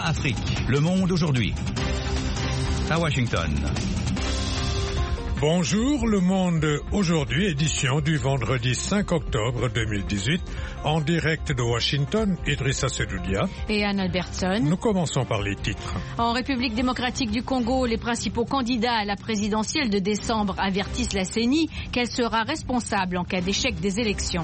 Afrique. Le monde aujourd'hui. À Washington. Bonjour, Le Monde aujourd'hui, édition du vendredi 5 octobre 2018, en direct de Washington, Idrissa Sedoudia et Anne Albertson. Nous commençons par les titres. En République démocratique du Congo, les principaux candidats à la présidentielle de décembre avertissent la CENI qu'elle sera responsable en cas d'échec des élections.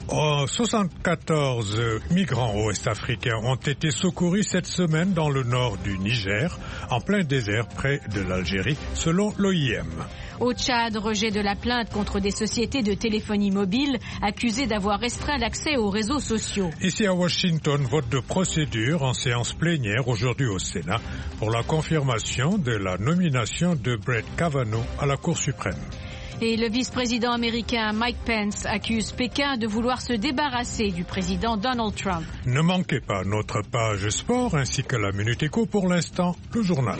74 migrants ouest-africains ont été secourus cette semaine dans le nord du Niger, en plein désert près de l'Algérie, selon l'OIM. Au Tchad, rejet de la plainte contre des sociétés de téléphonie mobile accusées d'avoir restreint l'accès aux réseaux sociaux. Ici à Washington, vote de procédure en séance plénière aujourd'hui au Sénat pour la confirmation de la nomination de Brett Kavanaugh à la Cour suprême. Et le vice-président américain Mike Pence accuse Pékin de vouloir se débarrasser du président Donald Trump. Ne manquez pas notre page sport ainsi que la Minute Éco. Pour l'instant, le journal.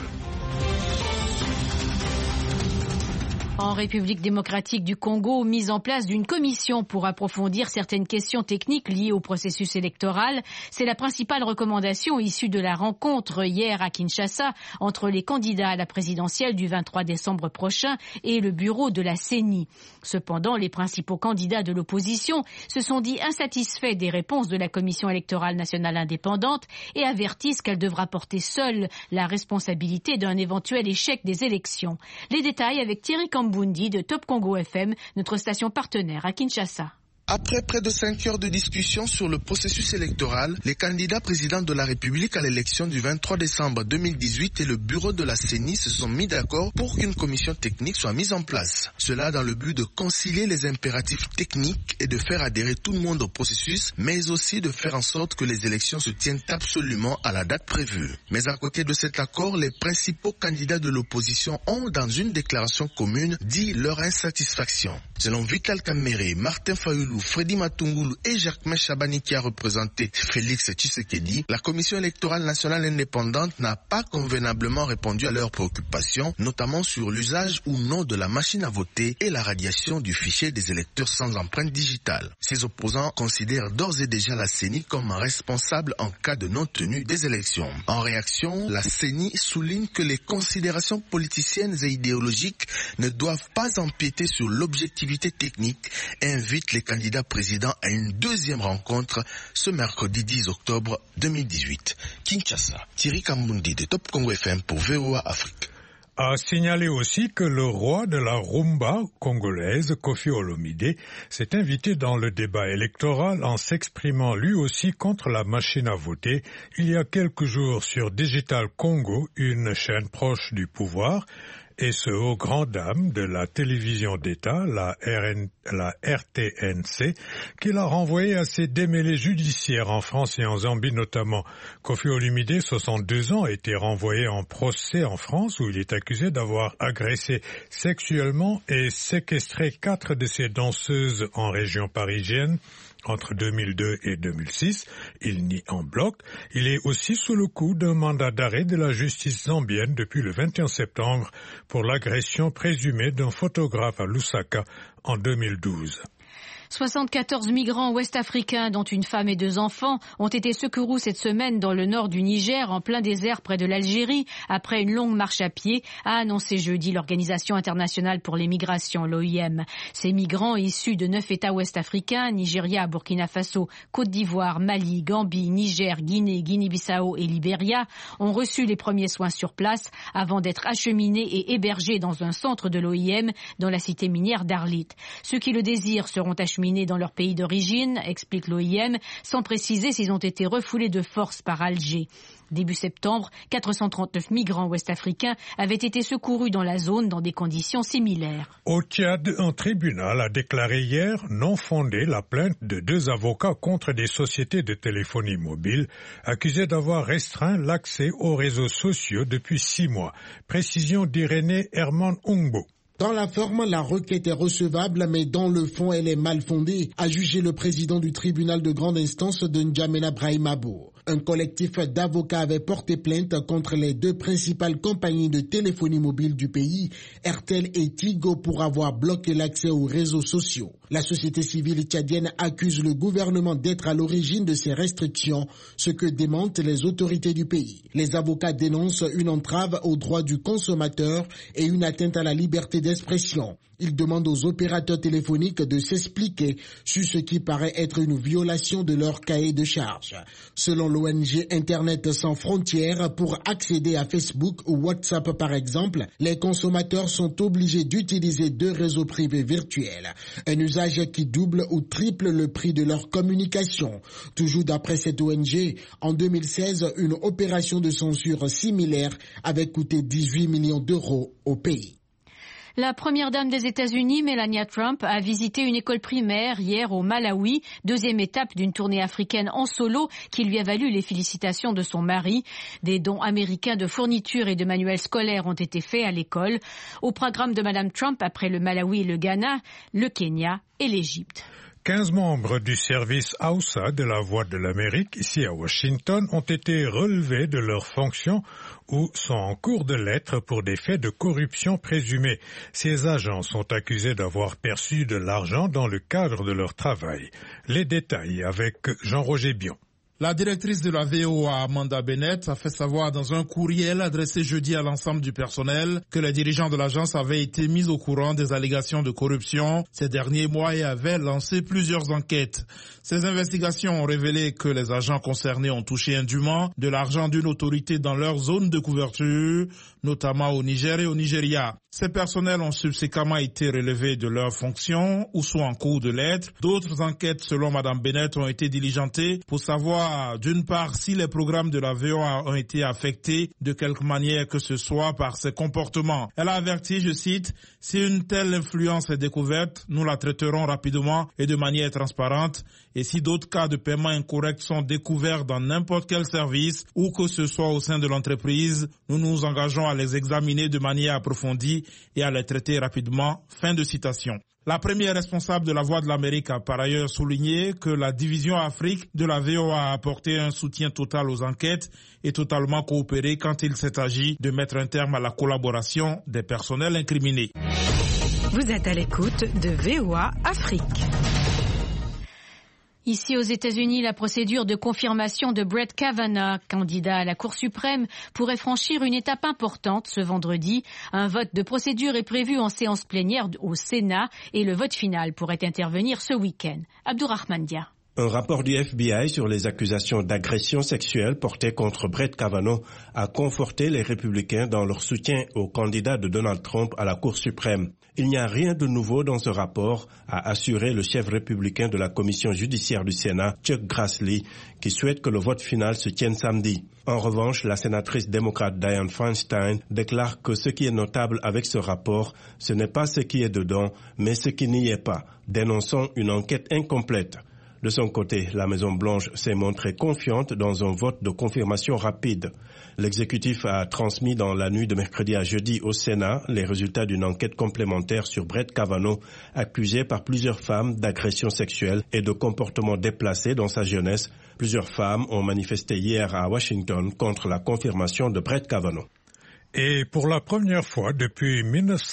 En République démocratique du Congo, mise en place d'une commission pour approfondir certaines questions techniques liées au processus électoral. C'est la principale recommandation issue de la rencontre hier à Kinshasa entre les candidats à la présidentielle du 23 décembre prochain et le bureau de la CENI. Cependant, les principaux candidats de l'opposition se sont dit insatisfaits des réponses de la Commission électorale nationale indépendante et avertissent qu'elle devra porter seule la responsabilité d'un éventuel échec des élections. Les détails avec Thierry Kambundi de Top Congo FM, notre station partenaire à Kinshasa. Après près de 5 heures de discussion sur le processus électoral, les candidats présidents de la République à l'élection du 23 décembre 2018 et le bureau de la CENI se sont mis d'accord pour qu'une commission technique soit mise en place. Cela dans le but de concilier les impératifs techniques et de faire adhérer tout le monde au processus, mais aussi de faire en sorte que les élections se tiennent absolument à la date prévue. Mais à côté de cet accord, les principaux candidats de l'opposition ont, dans une déclaration commune, dit leur insatisfaction. Selon Vital Kamerhe, Martin Fayulu, Freddy Matungulu et Jacques Chabani qui a représenté Félix Tshisekedi, la Commission électorale nationale indépendante n'a pas convenablement répondu à leurs préoccupations, notamment sur l'usage ou non de la machine à voter et la radiation du fichier des électeurs sans empreinte digitale. Ces opposants considèrent d'ores et déjà la CENI comme responsable en cas de non-tenue des élections. En réaction, la CENI souligne que les considérations politiciennes et idéologiques ne doivent pas empiéter sur l'objectivité technique et invite les candidats présidents à une deuxième rencontre ce mercredi 10 octobre 2018. Kinshasa, Thierry Kambundi de Top Congo FM pour VOA Afrique. A signalé aussi que le roi de la rumba congolaise, Koffi Olomide, s'est invité dans le débat électoral en s'exprimant lui aussi contre la machine à voter il y a quelques jours sur Digital Congo, une chaîne proche du pouvoir, et ce aux grandes dames de la télévision d'État, la RTNC, qui l'a renvoyé à ses démêlés judiciaires en France et en Zambie notamment. Koffi Olomide, 62 ans, a été renvoyé en procès en France où il est accusé d'avoir agressé sexuellement et séquestré 4 de ses danseuses en région parisienne. Entre 2002 et 2006, il nie en bloc. Il est aussi sous le coup d'un mandat d'arrêt de la justice zambienne depuis le 21 septembre pour l'agression présumée d'un photographe à Lusaka en 2012. 74 migrants ouest-africains, dont une femme et 2 enfants, ont été secourus cette semaine dans le nord du Niger, en plein désert près de l'Algérie, après une longue marche à pied, a annoncé jeudi l'Organisation internationale pour les migrations, l'OIM. Ces migrants, issus de 9 États ouest-africains, Nigeria, Burkina Faso, Côte d'Ivoire, Mali, Gambie, Niger, Guinée, Guinée-Bissau et Libéria, ont reçu les premiers soins sur place avant d'être acheminés et hébergés dans un centre de l'OIM dans la cité minière d'Arlit. Ceux qui le désirent seront acheminés dans leur pays d'origine, explique l'OIM, sans préciser s'ils ont été refoulés de force par Alger. Début septembre, 439 migrants ouest-africains avaient été secourus dans la zone dans des conditions similaires. Au Tchad, un tribunal a déclaré hier non fondé la plainte de 2 avocats contre des sociétés de téléphonie mobile accusés d'avoir restreint l'accès aux réseaux sociaux depuis 6 mois. Précision d'Irénée Herman Ungbo. Dans la forme, la requête est recevable, mais dans le fond, elle est mal fondée, a jugé le président du tribunal de grande instance de N'Djamena Brahimabo. Un collectif d'avocats avait porté plainte contre les 2 principales compagnies de téléphonie mobile du pays, Airtel et Tigo, pour avoir bloqué l'accès aux réseaux sociaux. La société civile tchadienne accuse le gouvernement d'être à l'origine de ces restrictions, ce que démentent les autorités du pays. Les avocats dénoncent une entrave aux droits du consommateur et une atteinte à la liberté d'expression. Ils demandent aux opérateurs téléphoniques de s'expliquer sur ce qui paraît être une violation de leur cahier de charges. Selon l'ONG Internet sans frontières, pour accéder à Facebook ou WhatsApp par exemple, les consommateurs sont obligés d'utiliser 2 réseaux privés virtuels. Un usage qui double ou triple le prix de leur communication. Toujours d'après cette ONG, en 2016, une opération de censure similaire avait coûté 18 millions d'euros au pays. La première dame des États-Unis, Melania Trump, a visité une école primaire hier au Malawi, 2e étape d'une tournée africaine en solo qui lui a valu les félicitations de son mari. Des dons américains de fournitures et de manuels scolaires ont été faits à l'école. Au programme de Madame Trump, après le Malawi et le Ghana, le Kenya et l'Égypte. 15 membres du service AUSA de la Voix de l'Amérique, ici à Washington, ont été relevés de leurs fonctions ou sont en cours de lettres pour des faits de corruption présumés. Ces agents sont accusés d'avoir perçu de l'argent dans le cadre de leur travail. Les détails avec Jean-Roger Bion. La directrice de la VOA, Amanda Bennett, a fait savoir dans un courriel adressé jeudi à l'ensemble du personnel que les dirigeants de l'agence avaient été mis au courant des allégations de corruption ces derniers mois et avaient lancé plusieurs enquêtes. Ces investigations ont révélé que les agents concernés ont touché indûment de l'argent d'une autorité dans leur zone de couverture, notamment au Niger et au Nigeria. Ces personnels ont subséquemment été relevés de leurs fonctions ou sont en cours de lettres. D'autres enquêtes, selon Mme Bennett, ont été diligentées pour savoir, d'une part, si les programmes de la VOA ont été affectés de quelque manière que ce soit par ces comportements. Elle a averti, je cite, « Si une telle influence est découverte, nous la traiterons rapidement et de manière transparente. Et si d'autres cas de paiement incorrect sont découverts dans n'importe quel service ou que ce soit au sein de l'entreprise, nous nous engageons à les examiner de manière approfondie et à les traiter rapidement. » Fin de citation. La première responsable de la Voix de l'Amérique a par ailleurs souligné que la division Afrique de la VOA a apporté un soutien total aux enquêtes et totalement coopéré quand il s'est agi de mettre un terme à la collaboration des personnels incriminés. Vous êtes à l'écoute de VOA Afrique. Ici aux États-Unis, la procédure de confirmation de Brett Kavanaugh, candidat à la Cour suprême, pourrait franchir une étape importante ce vendredi. Un vote de procédure est prévu en séance plénière au Sénat et le vote final pourrait intervenir ce week-end. Abdourahmane Dia. Un rapport du FBI sur les accusations d'agression sexuelle portées contre Brett Kavanaugh a conforté les républicains dans leur soutien au candidat de Donald Trump à la Cour suprême. Il n'y a rien de nouveau dans ce rapport, a assuré le chef républicain de la commission judiciaire du Sénat, Chuck Grassley, qui souhaite que le vote final se tienne samedi. En revanche, la sénatrice démocrate Dianne Feinstein déclare que ce qui est notable avec ce rapport, ce n'est pas ce qui est dedans, mais ce qui n'y est pas, dénonçant une enquête incomplète. De son côté, la Maison-Blanche s'est montrée confiante dans un vote de confirmation rapide. L'exécutif a transmis dans la nuit de mercredi à jeudi au Sénat les résultats d'une enquête complémentaire sur Brett Kavanaugh, accusé par plusieurs femmes d'agression sexuelle et de comportements déplacés dans sa jeunesse. Plusieurs femmes ont manifesté hier à Washington contre la confirmation de Brett Kavanaugh. Et pour la première fois depuis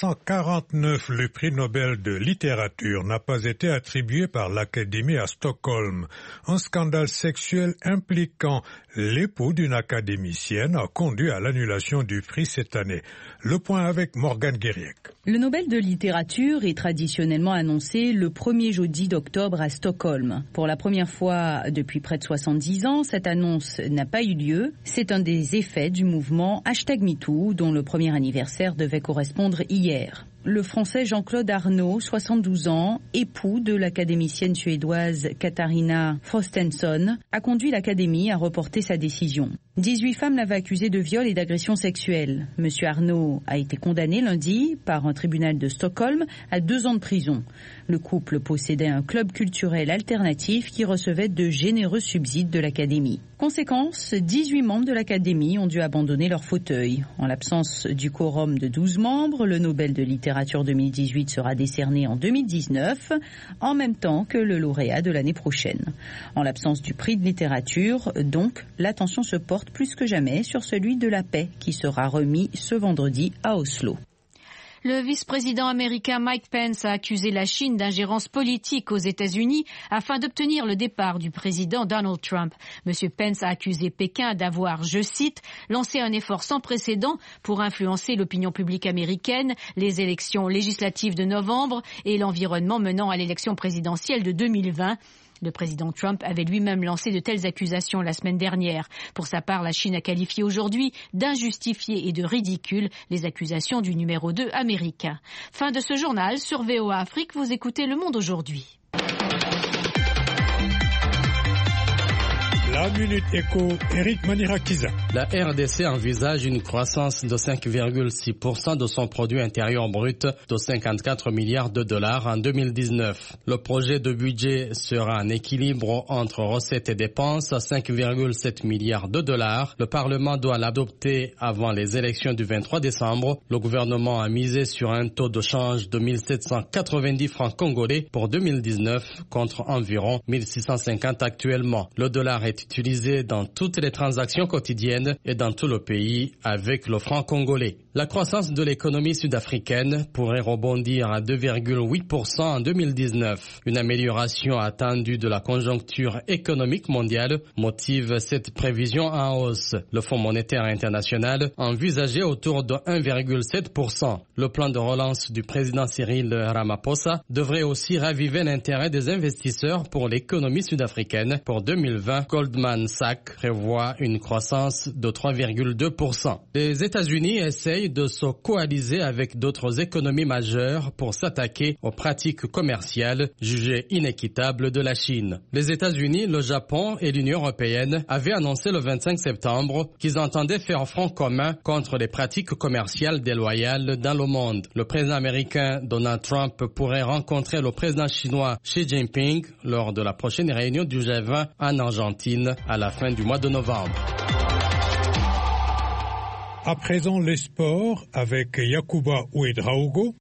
1949, le prix Nobel de littérature n'a pas été attribué par l'Académie à Stockholm. Un scandale sexuel impliquant l'époux d'une académicienne a conduit à l'annulation du prix cette année. Le point avec Morgane Guériec. Le Nobel de littérature est traditionnellement annoncé le 1er jeudi d'octobre à Stockholm. Pour la première fois depuis près de 70 ans, cette annonce n'a pas eu lieu. C'est un des effets du mouvement #MeToo, dont le premier anniversaire devait correspondre hier. Le Français Jean-Claude Arnault, 72 ans, époux de l'académicienne suédoise Katarina Frostenson, a conduit l'Académie à reporter sa décision. 18 femmes l'avaient accusé de viol et d'agression sexuelle. Monsieur Arnault a été condamné lundi par un tribunal de Stockholm à 2 ans de prison. Le couple possédait un club culturel alternatif qui recevait de généreux subsides de l'Académie. Conséquence, 18 membres de l'Académie ont dû abandonner leur fauteuil. En l'absence du quorum de 12 membres, le Nobel de littérature 2018 sera décerné en 2019, en même temps que le lauréat de l'année prochaine. En l'absence du prix de littérature, donc, l'attention se porte plus que jamais sur celui de la paix qui sera remis ce vendredi à Oslo. Le vice-président américain Mike Pence a accusé la Chine d'ingérence politique aux États-Unis afin d'obtenir le départ du président Donald Trump. Monsieur Pence a accusé Pékin d'avoir, je cite, lancé un effort sans précédent pour influencer l'opinion publique américaine, les élections législatives de novembre et l'environnement menant à l'élection présidentielle de 2020. Le président Trump avait lui-même lancé de telles accusations la semaine dernière. Pour sa part, la Chine a qualifié aujourd'hui d'injustifiées et de ridicules les accusations du numéro 2 américain. Fin de ce journal. Sur VOA Afrique, vous écoutez Le Monde aujourd'hui. La Minute Éco, Eric Manirakiza. La RDC envisage une croissance de 5,6% de son produit intérieur brut de 54 milliards de dollars en 2019. Le projet de budget sera en équilibre entre recettes et dépenses à 5,7 milliards de dollars. Le Parlement doit l'adopter avant les élections du 23 décembre. Le gouvernement a misé sur un taux de change de 1790 francs congolais pour 2019 contre environ 1650 actuellement. Le dollar est utilisé dans toutes les transactions quotidiennes et dans tout le pays avec le franc congolais. La croissance de l'économie sud-africaine pourrait rebondir à 2,8% en 2019. Une amélioration attendue de la conjoncture économique mondiale motive cette prévision en hausse. Le Fonds monétaire international envisageait autour de 1,7%. Le plan de relance du président Cyril Ramaphosa devrait aussi raviver l'intérêt des investisseurs pour l'économie sud-africaine. Pour 2020, Goldman Sachs prévoit une croissance de 3,2%. Les États-Unis essayent de se coaliser avec d'autres économies majeures pour s'attaquer aux pratiques commerciales jugées inéquitables de la Chine. Les États-Unis, le Japon et l'Union européenne avaient annoncé le 25 septembre qu'ils entendaient faire front commun contre les pratiques commerciales déloyales dans le monde. Le président américain Donald Trump pourrait rencontrer le président chinois Xi Jinping lors de la prochaine réunion du G20 en Argentine à la fin du mois de novembre. À présent, les sports avec Yacouba Ouedraogo.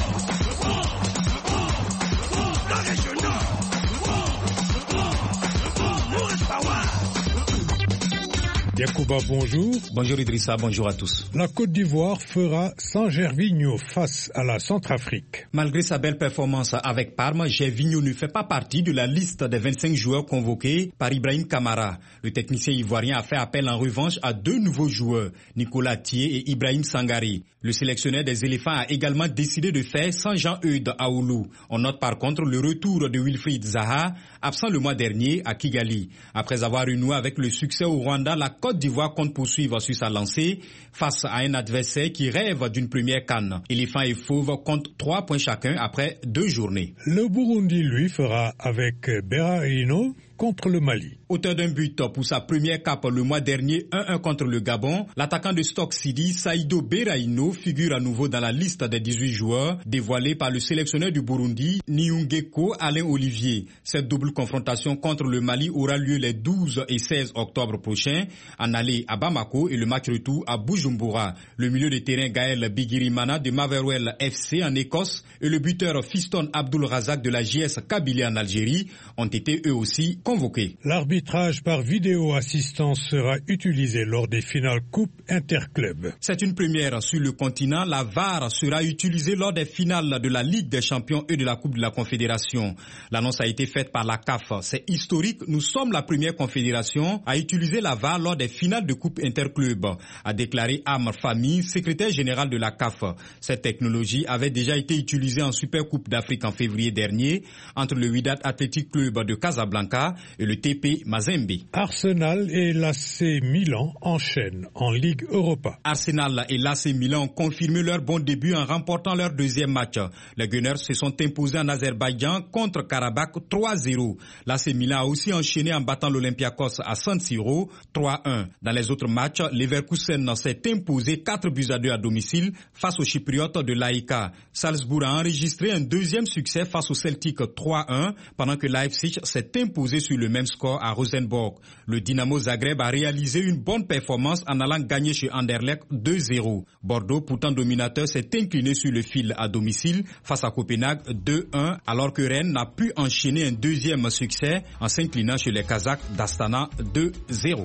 Yacouba, bonjour. Bonjour Idrissa, bonjour à tous. La Côte d'Ivoire fera sans Gervinho face à la Centrafrique. Malgré sa belle performance avec Parme, Gervinho ne fait pas partie de la liste des 25 joueurs convoqués par Ibrahim Kamara. Le technicien ivoirien a fait appel en revanche à deux nouveaux joueurs, Nicolas Thier et Ibrahim Sangari. Le sélectionneur des éléphants a également décidé de faire sans Jean-Eudes Aoulou. On note par contre le retour de Wilfried Zaha, absent le mois dernier à Kigali. Après avoir renoué avec le succès au Rwanda, la Côte d'Ivoire compte poursuivre sur sa lancée face à un adversaire qui rêve d'une première CAN. Éléphants et Fauves comptent 3 points chacun après 2 journées. Le Burundi, lui, fera avec Berahino contre le Mali. Auteur d'un but pour sa première cape le mois dernier, 1-1 contre le Gabon, l'attaquant de Stoke City, Saïdo Berahino, figure à nouveau dans la liste des 18 joueurs dévoilés par le sélectionneur du Burundi, Niungeko Alain Olivier. Cette double confrontation contre le Mali aura lieu les 12 et 16 octobre prochains, en aller à Bamako et le match retour à Bujumbura. Le milieu de terrain Gaël Bigirimana de Motherwell FC en Écosse et le buteur Fiston Abdul Razak de la JS Kabylie en Algérie ont été eux aussi convoqués. L'arbitrage par vidéo assistance sera utilisé lors des finales Coupe Interclub. C'est une première sur le continent. La VAR sera utilisée lors des finales de la Ligue des Champions et de la Coupe de la Confédération. L'annonce a été faite par la CAF. C'est historique. Nous sommes la première confédération à utiliser la VAR lors des finales de Coupe Interclub, a déclaré Amr Fahmy, secrétaire général de la CAF. Cette technologie avait déjà été utilisée en Super Coupe d'Afrique en février dernier entre le Wydad Athletic Club de Casablanca et le TP Mazembe. Arsenal et l'AC Milan enchaînent en Ligue Europa. Arsenal et l'AC Milan ont confirmé leur bon début en remportant leur deuxième match. Les Gunners se sont imposés en Azerbaïdjan contre Karabakh 3-0. L'AC Milan a aussi enchaîné en battant l'Olympiakos à San Siro 3-1. Dans les autres matchs, Leverkusen s'est imposé 4-2 à domicile face aux Chypriotes de l'AEK. Salzbourg a enregistré un deuxième succès face au Celtic 3-1 pendant que Leipzig s'est imposé sur le même score à Rosenborg. Le Dynamo Zagreb a réalisé une bonne performance en allant gagner chez Anderlecht 2-0. Bordeaux, pourtant dominateur, s'est incliné sur le fil à domicile face à Copenhague 2-1, alors que Rennes n'a pu enchaîner un deuxième succès en s'inclinant chez les Kazakhs d'Astana 2-0.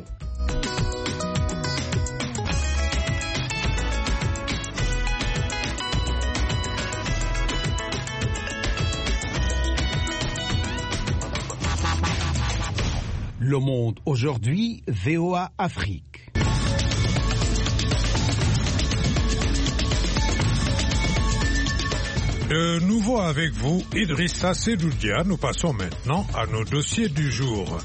Le Monde aujourd'hui, VOA Afrique. De nouveau avec vous, Idrissa Sedoudia. Nous passons maintenant à nos dossiers du jour.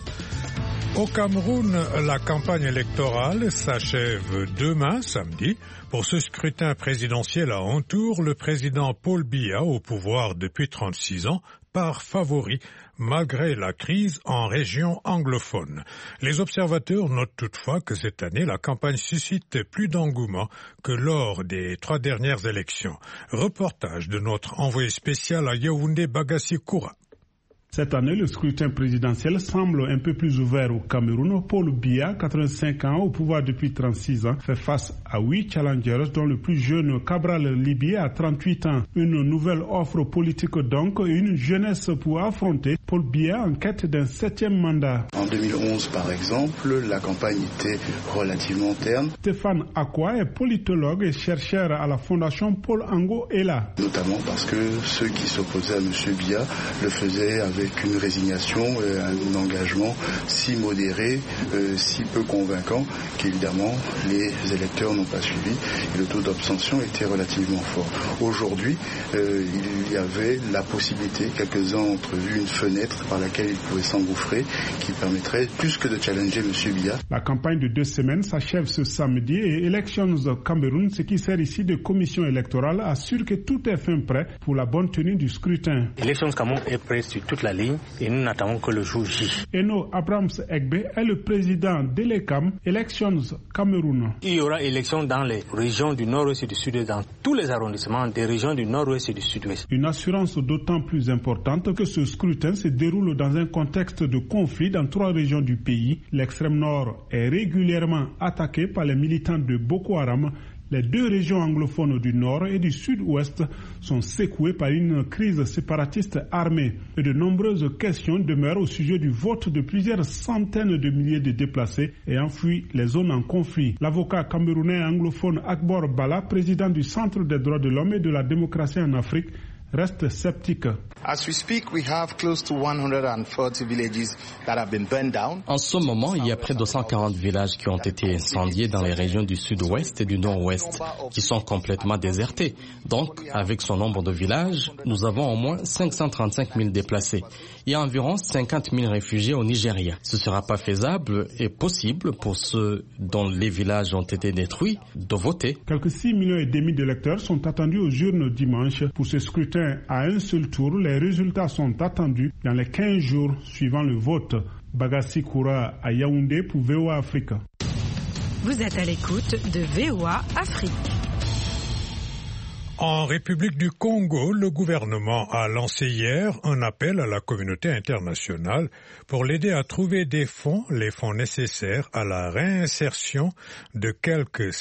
Au Cameroun, la campagne électorale s'achève demain, samedi. Pour ce scrutin présidentiel à un tour, le président Paul Biya, au pouvoir depuis 36 ans, part favori, malgré la crise en région anglophone. Les observateurs notent toutefois que cette année, la campagne suscite plus d'engouement que lors des 3 dernières élections. Reportage de notre envoyé spécial à Yaoundé, Bagassi Koura. Cette année, le scrutin présidentiel semble un peu plus ouvert au Cameroun. Paul Biya, 85 ans, au pouvoir depuis 36 ans, fait face à 8 challengers, dont le plus jeune Cabral Libié à 38 ans. Une nouvelle offre politique donc et une jeunesse pour affronter Paul Biya en quête d'un 7e mandat. En 2011, par exemple, la campagne était relativement terne. Stéphane Akwa est politologue et chercheur à la fondation Paul Ango Ela. Notamment parce que ceux qui s'opposaient à M. Biya le faisaient avec une résignation, un engagement si modéré, si peu convaincant qu'évidemment les électeurs n'ont pas suivi et le taux d'abstention était relativement fort. Aujourd'hui, il y avait la possibilité, quelques-uns ont entrevu une fenêtre par laquelle ils pouvaient s'engouffrer qui permettrait plus que de challenger M. Biya. La campagne de 2 semaines s'achève ce samedi et Elections Cameroun, ce qui sert ici de commission électorale, assure que tout est fin prêt pour la bonne tenue du scrutin. Elections Cameroun est prêt sur toute la ligne et nous n'attendons que le jour J. Eno Abrams Egbe est le président d'Elecam, Elections Cameroun. Il y aura élections dans les régions du nord-ouest et du sud-est, dans tous les arrondissements des régions du nord-ouest et du sud-ouest. Une assurance d'autant plus importante que ce scrutin se déroule dans un contexte de conflit dans 3 régions du pays. L'extrême nord est régulièrement attaqué par les militants de Boko Haram. Les 2 régions anglophones du nord et du sud-ouest sont secouées par une crise séparatiste armée. Et de nombreuses questions demeurent au sujet du vote de plusieurs centaines de milliers de déplacés ayant fui les zones en conflit. L'avocat camerounais anglophone Akbor Bala, président du Centre des droits de l'homme et de la démocratie en Afrique, reste sceptique. As we speak, we have close to 140 villages that have been burned down. En ce moment, il y a près de 140 villages qui ont été incendiés dans les régions du sud-ouest et du nord-ouest, qui sont complètement désertés. Donc, avec ce nombre de villages, nous avons au moins 535 000 déplacés. Il y a environ 50 000 réfugiés au Nigeria. Ce ne sera pas faisable et possible pour ceux dont les villages ont été détruits de voter. Quelques 6,5 millions d'électeurs sont attendus aux urnes dimanche. Pour ce scrutin à un seul tour, les résultats sont attendus dans les 15 jours suivant le vote. Bagassi Koura à Yaoundé pour VOA Afrique. Vous êtes à l'écoute de VOA Afrique. En République du Congo, le gouvernement a lancé hier un appel à la communauté internationale pour l'aider à trouver les fonds nécessaires à la réinsertion de quelques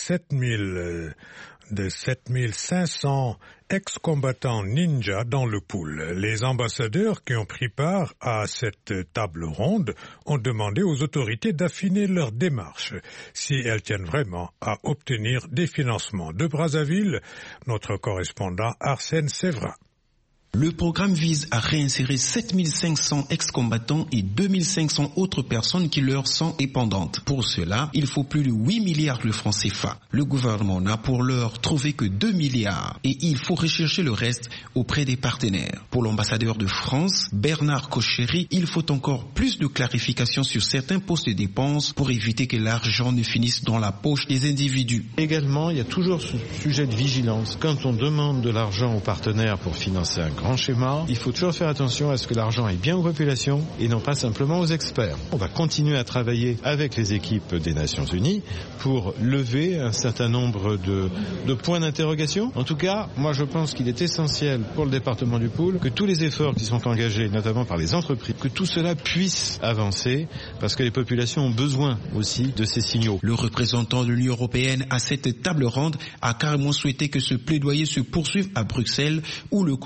7500 ex-combattants ninja dans le pool. Les ambassadeurs qui ont pris part à cette table ronde ont demandé aux autorités d'affiner leur démarche si elles tiennent vraiment à obtenir des financements. De Brazzaville, notre correspondant Arsène Séverin. Le programme vise à réinsérer 7500 ex-combattants et 2500 autres personnes qui leur sont dépendantes. Pour cela, il faut plus de 8 milliards de francs CFA. Le gouvernement n'a pour l'heure trouvé que 2 milliards et il faut rechercher le reste auprès des partenaires. Pour l'ambassadeur de France, Bernard Cochery, il faut encore plus de clarifications sur certains postes de dépenses pour éviter que l'argent ne finisse dans la poche des individus. Également, il y a toujours ce sujet de vigilance. Quand on demande de l'argent aux partenaires pour financer un grand schéma, il faut toujours faire attention à ce que l'argent aille bien aux populations et non pas simplement aux experts. On va continuer à travailler avec les équipes des Nations Unies pour lever un certain nombre de points d'interrogation. En tout cas, moi je pense qu'il est essentiel pour le département du Pool que tous les efforts qui sont engagés, notamment par les entreprises, que tout cela puisse avancer parce que les populations ont besoin aussi de ces signaux. Le représentant de l'Union européenne à cette table ronde a carrément souhaité que ce plaidoyer se poursuive à Bruxelles où le Congo pourrait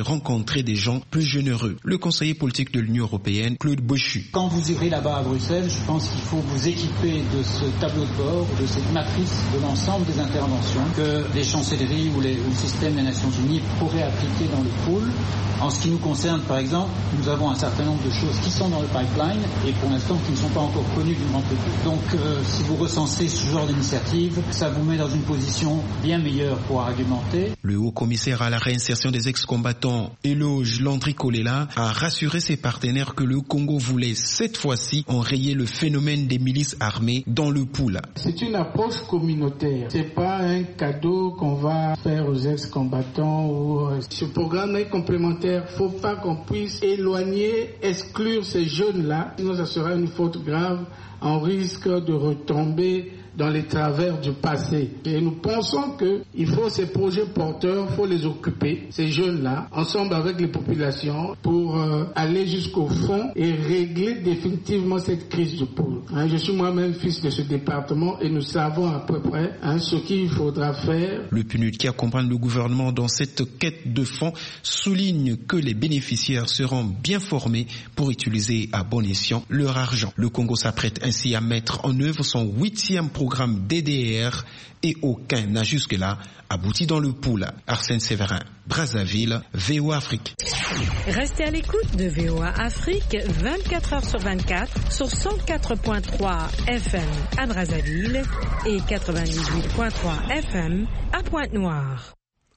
pourrait rencontrer des gens plus généreux. Le conseiller politique de l'Union européenne, Claude Bochu. Quand vous irez là-bas à Bruxelles, je pense qu'il faut vous équiper de ce tableau de bord, de cette matrice de l'ensemble des interventions que les chancelleries ou le système des Nations Unies pourraient appliquer dans le pool. En ce qui nous concerne, par exemple, nous avons un certain nombre de choses qui sont dans le pipeline et pour l'instant qui ne sont pas encore connues du grand public. Donc si vous recensez ce genre d'initiative, ça vous met dans une position bien meilleure pour argumenter. Le haut-commissaire à la réinsertion des ex-combattants, Eloge Landry-Kolela, a rassuré ses partenaires que le Congo voulait cette fois-ci enrayer le phénomène des milices armées dans le pool. C'est une approche communautaire. C'est pas un cadeau qu'on va faire aux ex-combattants. Ce programme est complémentaire. Faut pas qu'on puisse éloigner, exclure ces jeunes-là, sinon ça sera une faute grave. On risque de retomber dans les travers du passé. Et nous pensons qu'il faut ces projets porteurs, il faut les occuper, ces jeunes-là, ensemble avec les populations, pour aller jusqu'au fond et régler définitivement cette crise du pôle. Je suis moi-même fils de ce département et nous savons à peu près ce qu'il faudra faire. Le PNUD, qui accompagne le gouvernement dans cette quête de fonds, souligne que les bénéficiaires seront bien formés pour utiliser à bon escient leur argent. Le Congo s'apprête ainsi à mettre en œuvre son 8e programme DDR et aucun n'a jusque-là abouti dans le pool. Arsène Séverin, Brazzaville, VOA Afrique. Restez à l'écoute de VOA Afrique 24 heures sur 24 sur 104.3 FM à Brazzaville et 98.3 FM à Pointe-Noire.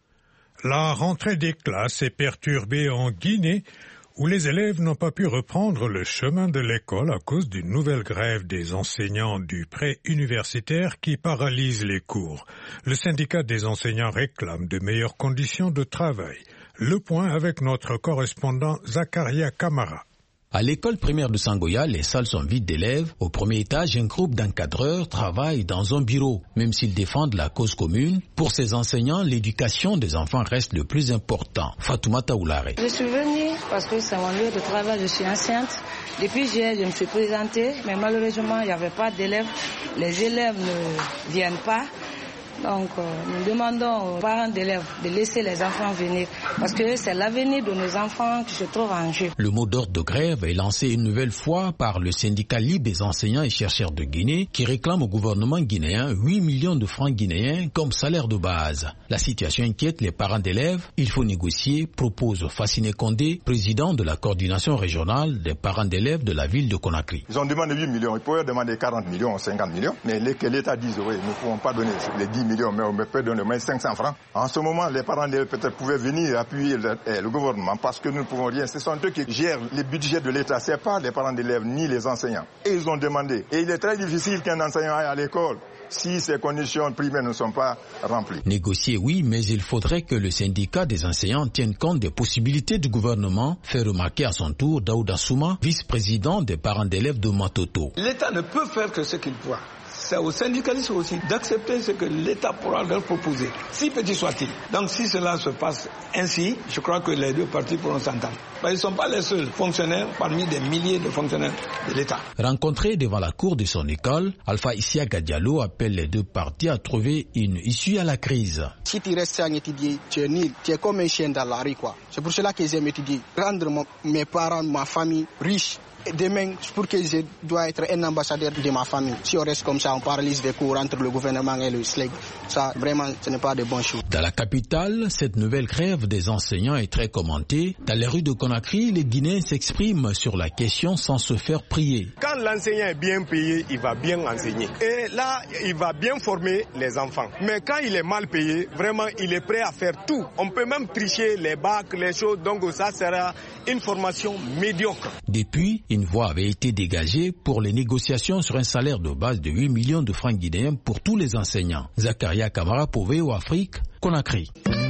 La rentrée des classes est perturbée en Guinée, où les élèves n'ont pas pu reprendre le chemin de l'école à cause d'une nouvelle grève des enseignants du pré-universitaire qui paralyse les cours. Le syndicat des enseignants réclame de meilleures conditions de travail. Le point avec notre correspondant Zakaria Kamara. À l'école primaire de Sangoya, les salles sont vides d'élèves. Au premier étage, un groupe d'encadreurs travaille dans un bureau. Même s'ils défendent la cause commune, pour ces enseignants, l'éducation des enfants reste le plus important. Fatoumata Oulare. Je suis venue parce que c'est mon lieu de travail, je suis enceinte. Depuis hier, je me suis présentée, mais malheureusement, il n'y avait pas d'élèves. Les élèves ne viennent pas. Donc, nous demandons aux parents d'élèves de laisser les enfants venir parce que c'est l'avenir de nos enfants qui se trouve en jeu. Le mot d'ordre de grève est lancé une nouvelle fois par le syndicat libre des enseignants et chercheurs de Guinée qui réclame au gouvernement guinéen 8 millions de francs guinéens comme salaire de base. La situation inquiète les parents d'élèves. Il faut négocier, propose Fassine Condé, président de la coordination régionale des parents d'élèves de la ville de Conakry. Ils ont demandé 8 millions, ils pourraient demander 40 millions ou 50 millions, mais que l'État dise oui, nous ne pouvons pas donner les 10 millions, mais on peut donner moins 500 francs. En ce moment, les parents d'élèves peut-être pouvaient venir appuyer le gouvernement parce que nous ne pouvons rien. Ce sont eux qui gèrent les budgets de l'État, ce n'est pas les parents d'élèves ni les enseignants. Et ils ont demandé. Et il est très difficile qu'un enseignant aille à l'école si ces conditions primaires ne sont pas remplies. Négocier, oui, mais il faudrait que le syndicat des enseignants tienne compte des possibilités du gouvernement, fait remarquer à son tour Daouda Souma, vice-président des parents d'élèves de Matoto. L'État ne peut faire que ce qu'il doit. C'est aux syndicalistes aussi d'accepter ce que l'État pourra leur proposer, si petit soit-il. Donc si cela se passe ainsi, je crois que les deux parties pourront s'entendre. Ils ne sont pas les seuls fonctionnaires parmi des milliers de fonctionnaires de l'État. Rencontré devant la cour de son école, Alpha Isiaga Diallo appelle les deux parties à trouver une issue à la crise. Si tu restes sans étudier, tu es nul, tu es comme un chien dans la rue, quoi. C'est pour cela que j'aime étudier. Rendre mes parents, ma famille riche. Demain, pour que je dois être un ambassadeur de ma famille. Si on reste comme ça, on paralyse les cours entre le gouvernement et le SLEG. Ça, vraiment, ce n'est pas de bonnes choses. Dans la capitale, cette nouvelle grève des enseignants est très commentée. Dans les rues de Conakry, les Guinéens s'expriment sur la question sans se faire prier. Quand l'enseignant est bien payé, il va bien enseigner. Et là, il va bien former les enfants. Mais quand il est mal payé, vraiment, il est prêt à faire tout. On peut même tricher les bacs, les choses. Donc ça sera une formation médiocre. Depuis, une voie avait été dégagée pour les négociations sur un salaire de base de 8 millions de francs guinéens pour tous les enseignants. Zakaria Kamara pour VOA Afrique, Conakry.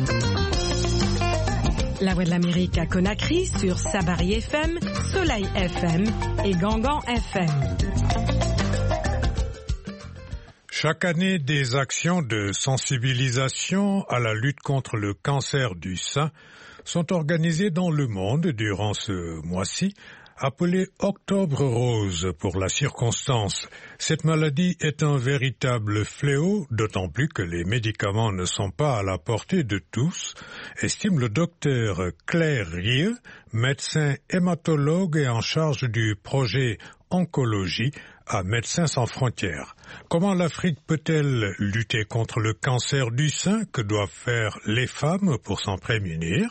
La Voix de l'Amérique à Conakry sur Sabari FM, Soleil FM et Gangan FM. Chaque année, des actions de sensibilisation à la lutte contre le cancer du sein sont organisées dans le monde durant ce mois-ci, Appelée Octobre Rose pour la circonstance, cette maladie est un véritable fléau, d'autant plus que les médicaments ne sont pas à la portée de tous, estime le docteur Claire Rieu, médecin hématologue et en charge du projet Oncologie à Médecins sans frontières. Comment l'Afrique peut-elle lutter contre le cancer du sein? Que doivent faire les femmes pour s'en prémunir?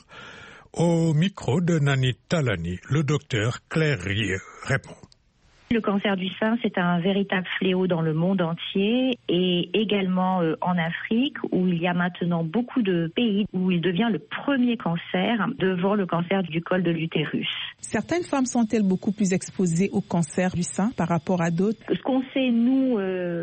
Au micro de Nani Talani, le docteur Claire Rieu répond. Le cancer du sein, c'est un véritable fléau dans le monde entier et également en Afrique où il y a maintenant beaucoup de pays où il devient le premier cancer devant le cancer du col de l'utérus. Certaines femmes sont-elles beaucoup plus exposées au cancer du sein par rapport à d'autres? Ce qu'on sait, nous,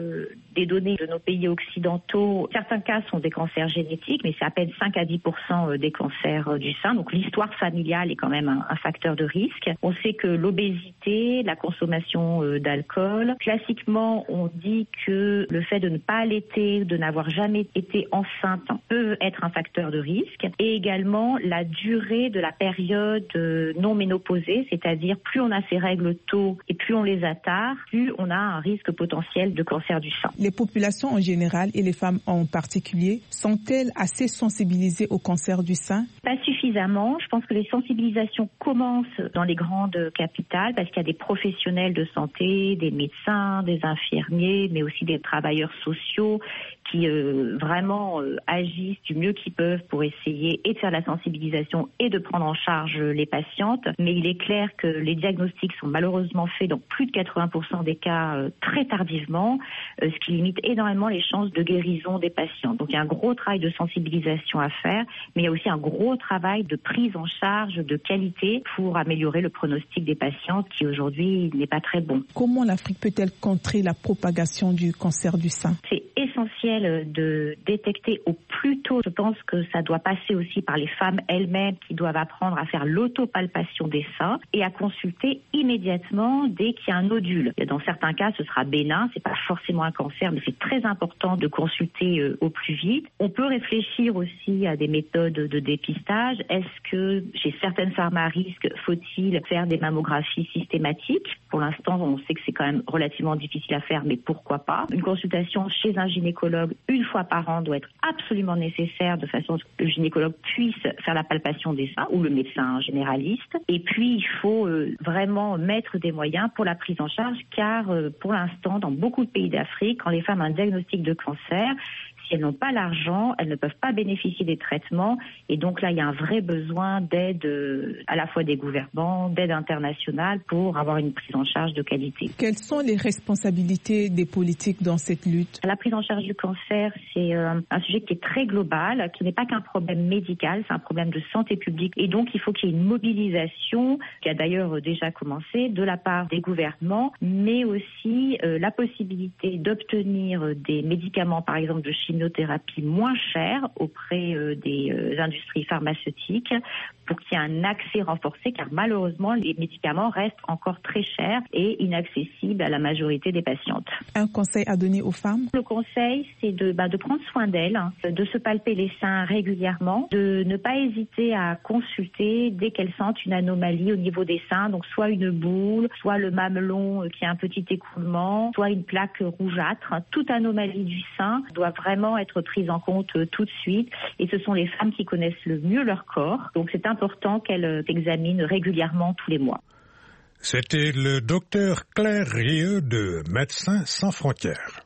des données de nos pays occidentaux, certains cas sont des cancers génétiques, mais c'est à peine 5 à 10% des cancers du sein. Donc l'histoire familiale est quand même un facteur de risque. On sait que l'obésité, la consommation d'alcool. Classiquement, on dit que le fait de ne pas allaiter, de n'avoir jamais été enceinte peut être un facteur de risque. Et également la durée de la période non ménopausée, c'est-à-dire plus on a ses règles tôt et plus on les a tard, plus on a un risque potentiel de cancer du sein. Les populations en général et les femmes en particulier sont-elles assez sensibilisées au cancer du sein? Pas suffisamment. Je pense que les sensibilisations commencent dans les grandes capitales parce qu'il y a des professionnels de santé, des médecins, des infirmiers, mais aussi des travailleurs sociaux qui vraiment agissent du mieux qu'ils peuvent pour essayer et de faire la sensibilisation et de prendre en charge les patientes. Mais il est clair que les diagnostics sont malheureusement faits dans plus de 80% des cas très tardivement, ce qui limite énormément les chances de guérison des patients. Donc il y a un gros travail de sensibilisation à faire, mais il y a aussi un gros travail de prise en charge de qualité pour améliorer le pronostic des patientes qui aujourd'hui n'est pas très bon. Comment l'Afrique peut-elle contrer la propagation du cancer du sein? C'est essentiel de détecter au plus tôt. Je pense que ça doit passer aussi par les femmes elles-mêmes qui doivent apprendre à faire l'autopalpation des seins et à consulter immédiatement dès qu'il y a un nodule. Et dans certains cas, ce sera bénin, c'est pas forcément un cancer, mais c'est très important de consulter au plus vite. On peut réfléchir aussi à des méthodes de dépistage. Est-ce que chez certaines femmes à risque, faut-il faire des mammographies systématiques? Pour l'instant, on sait que c'est quand même relativement difficile à faire, mais pourquoi pas? Une consultation chez un gynécologue une fois par an doit être absolument nécessaire de façon à ce que le gynécologue puisse faire la palpation des seins ou le médecin généraliste. Et puis, il faut vraiment mettre des moyens pour la prise en charge car pour l'instant, dans beaucoup de pays d'Afrique, quand les femmes ont un diagnostic de cancer, si elles n'ont pas l'argent, elles ne peuvent pas bénéficier des traitements. Et donc là, il y a un vrai besoin d'aide à la fois des gouvernements, d'aide internationale pour avoir une prise en charge de qualité. Quelles sont les responsabilités des politiques dans cette lutte? La prise en charge du cancer, c'est un sujet qui est très global, qui n'est pas qu'un problème médical, c'est un problème de santé publique. Et donc, il faut qu'il y ait une mobilisation, qui a d'ailleurs déjà commencé, de la part des gouvernements, mais aussi la possibilité d'obtenir des médicaments, par exemple de chimiothérapie moins chers auprès des industries pharmaceutiques pour qu'il y ait un accès renforcé, car malheureusement, les médicaments restent encore très chers et inaccessibles à la majorité des patientes. Un conseil à donner aux femmes? Le conseil, c'est de prendre soin d'elles, de se palper les seins régulièrement, de ne pas hésiter à consulter dès qu'elles sentent une anomalie au niveau des seins, donc soit une boule, soit le mamelon qui a un petit écoulement, soit une plaque rougeâtre. Toute anomalie du sein doit vraiment être prise en compte tout de suite et ce sont les femmes qui connaissent le mieux leur corps, donc c'est important qu'elles s'examinent régulièrement tous les mois. C'était le docteur Claire Rieu de Médecins sans frontières.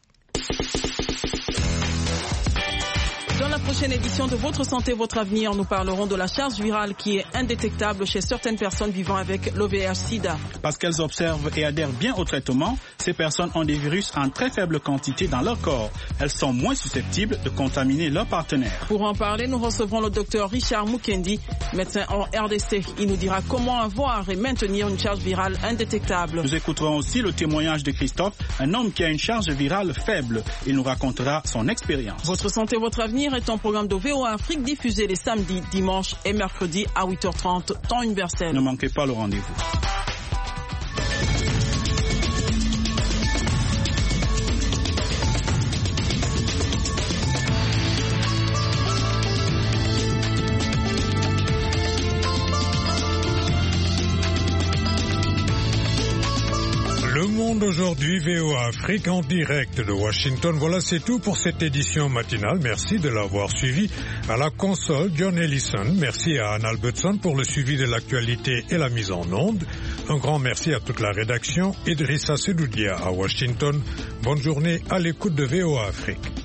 Dans la prochaine édition de Votre Santé, Votre Avenir, nous parlerons de la charge virale qui est indétectable chez certaines personnes vivant avec l'OVH-Sida. Parce qu'elles observent et adhèrent bien au traitement, ces personnes ont des virus en très faible quantité dans leur corps. Elles sont moins susceptibles de contaminer leur partenaire. Pour en parler, nous recevrons le docteur Richard Mukendi, médecin en RDC. Il nous dira comment avoir et maintenir une charge virale indétectable. Nous écouterons aussi le témoignage de Christophe, un homme qui a une charge virale faible. Il nous racontera son expérience. Votre Santé, Votre Avenir est un programme de VOA Afrique diffusé les samedis, dimanches et mercredis à 8h30, temps universel. Ne manquez pas le rendez-vous. d'aujourd'hui, VOA Afrique en direct de Washington. Voilà, c'est tout pour cette édition matinale. Merci de l'avoir suivi. À la console, John Ellison. Merci à Anne Albertson pour le suivi de l'actualité et la mise en onde. Un grand merci à toute la rédaction. Idrissa Sedoudia à Washington. Bonne journée à l'écoute de VOA Afrique.